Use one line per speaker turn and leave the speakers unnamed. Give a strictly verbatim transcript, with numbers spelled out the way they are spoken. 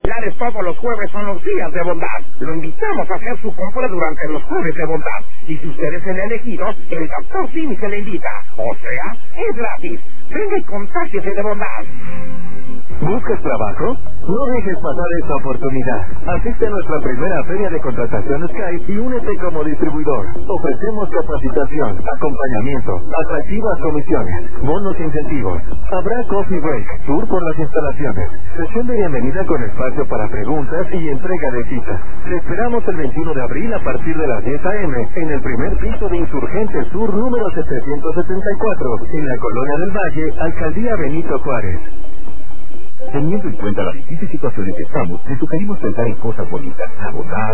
Lares todos los jueves son los días de bondad. Lo invitamos a hacer su compra durante los jueves de bondad. Y si usted es el elegido, el doctor Simi se le invita. O sea, es gratis. Venga y contáctese de bondad.
¿Buscas trabajo? No dejes pasar esta oportunidad. Asiste a nuestra primera feria de contratación Skype y únete como distribuidor. Ofrecemos capacitación, acompañamiento, atractivas comisiones, bonos e incentivos. Habrá coffee break, tour por las instalaciones, sesión de bienvenida con espacio para preguntas y entrega de citas. Te esperamos el veintiuno de abril a partir de las diez a eme en el primer piso de Insurgente Sur número setecientos setenta y cuatro, en la Colonia del Valle, Alcaldía Benito Juárez.
Teniendo en cuenta las difíciles situaciones que estamos, te sugerimos pensar en cosas bonitas, abonar,